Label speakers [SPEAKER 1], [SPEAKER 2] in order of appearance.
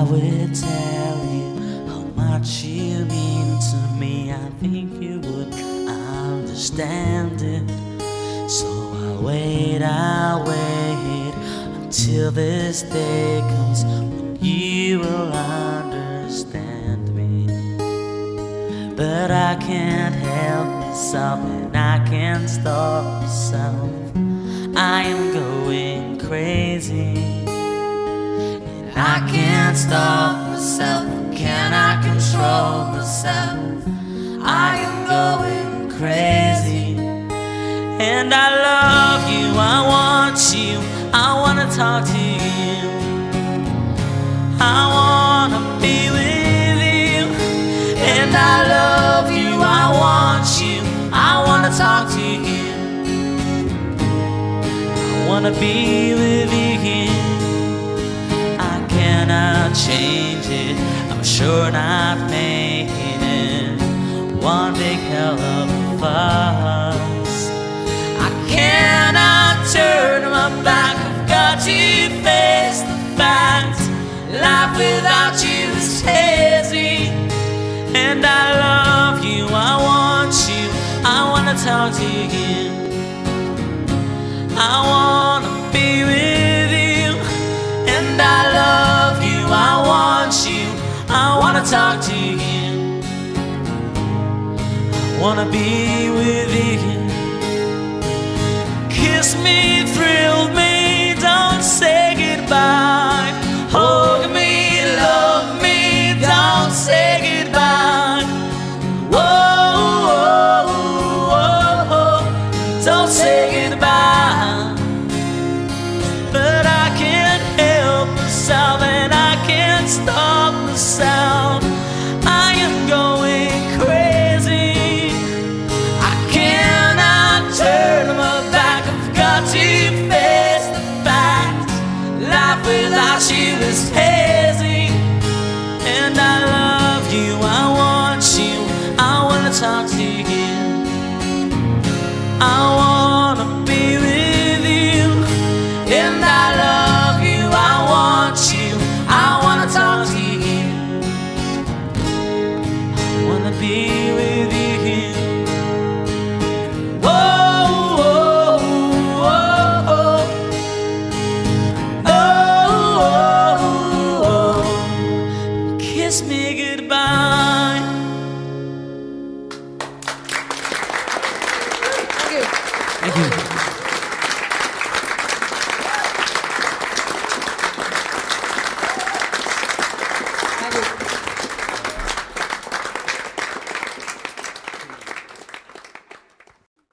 [SPEAKER 1] I would tell you how much you mean to me, I think you would understand it. So I'll wait until this day comes when you will understand me. But I can't help myself and I can't stop myself. I am going crazy and I can't stop myself. Can I control myself? I am going crazy. And I love you, I want you, I wanna talk to you, I wanna be with you. And I love you, I want you, I wanna talk to you, I wanna be with you. I cannot change it, I'm sure not making it one big hell of a fuss. I cannot turn my back, I've got to face the fact. Life without you is hazy. And I love you, I want you, I wanna talk to you, I wanna be with you. And I love you, I want you, I wanna talk to you, I wanna be with you. Kiss me, thrill me, don't say goodbye. Hold me, love me, don't say goodbye. Whoa, whoa, whoa, whoa, don't say goodbye. But I can't help myself and I can't stop myself. I am going crazy. I cannot turn my back, I've got to face the fact. Life without you is hazy. And I love you, I want you, I wanna talk to you, I wanna be with you. And I love you, I want you, I wanna talk to you, I wanna be with you. Whoa, whoa, whoa, whoa. Oh, oh, oh. Kiss me goodbye.
[SPEAKER 2] Thank you.
[SPEAKER 1] Thank you.